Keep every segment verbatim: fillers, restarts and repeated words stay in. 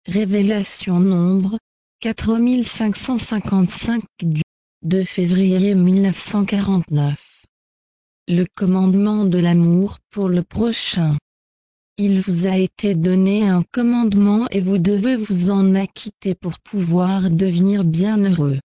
Révélation nombre quatre mille cinq cent cinquante-cinq du deux février mille neuf cent quarante-neuf. Le commandement de l'amour pour le prochain. Il vous a été donné un commandement et vous devez vous en acquitter pour pouvoir devenir bienheureux.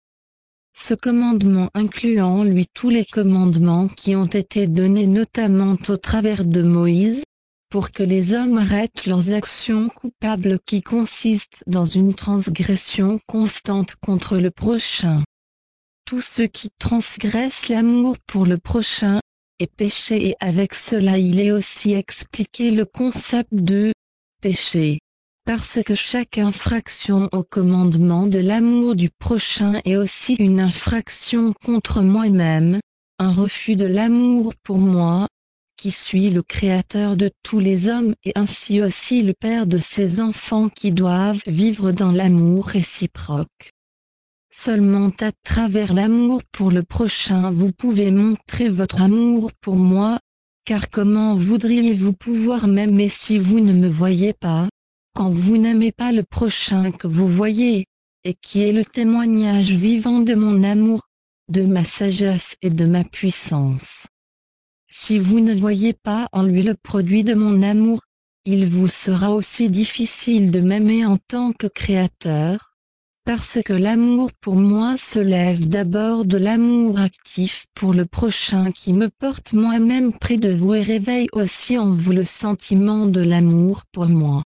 Ce commandement inclut en lui tous les commandements qui ont été donnés notamment au travers de Moïse, pour que les hommes arrêtent leurs actions coupables qui consistent dans une transgression constante contre le prochain. Tous ceux qui transgressent l'amour pour le prochain est péché, et avec cela il est aussi expliqué le concept de péché. Parce que chaque infraction au commandement de l'amour du prochain est aussi une infraction contre moi-même, un refus de l'amour pour moi, qui suis le créateur de tous les hommes et ainsi aussi le père de ces enfants qui doivent vivre dans l'amour réciproque. Seulement à travers l'amour pour le prochain vous pouvez montrer votre amour pour moi, car comment voudriez-vous pouvoir m'aimer si vous ne me voyez pas, quand vous n'aimez pas le prochain que vous voyez, et qui est le témoignage vivant de mon amour, de ma sagesse et de ma puissance. Si vous ne voyez pas en lui le produit de mon amour, il vous sera aussi difficile de m'aimer en tant que créateur, parce que l'amour pour moi se lève d'abord de l'amour actif pour le prochain qui me porte moi-même près de vous et réveille aussi en vous le sentiment de l'amour pour moi.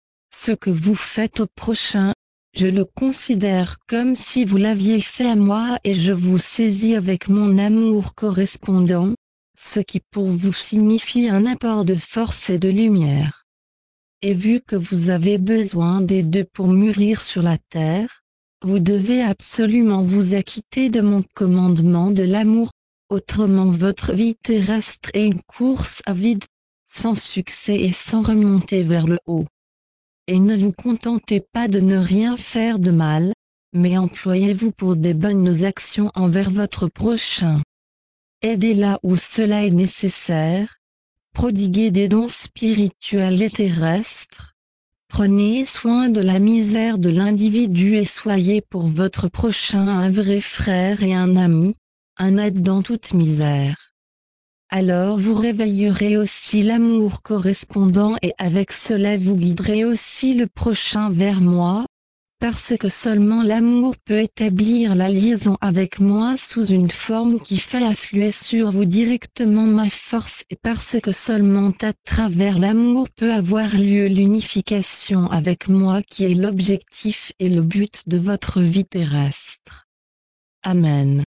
Ce que vous faites au prochain, je le considère comme si vous l'aviez fait à moi et je vous saisis avec mon amour correspondant, ce qui pour vous signifie un apport de force et de lumière. Et vu que vous avez besoin des deux pour mûrir sur la terre, vous devez absolument vous acquitter de mon commandement de l'amour, autrement votre vie terrestre est une course à vide, sans succès et sans remonter vers le haut. Et ne vous contentez pas de ne rien faire de mal, mais employez-vous pour des bonnes actions envers votre prochain. Aidez là où cela est nécessaire, prodiguez des dons spirituels et terrestres, prenez soin de la misère de l'individu et soyez pour votre prochain un vrai frère et un ami, un aide dans toute misère. Alors vous réveillerez aussi l'amour correspondant et avec cela vous guiderez aussi le prochain vers moi, parce que seulement l'amour peut établir la liaison avec moi sous une forme qui fait affluer sur vous directement ma force et parce que seulement à travers l'amour peut avoir lieu l'unification avec moi qui est l'objectif et le but de votre vie terrestre. Amen.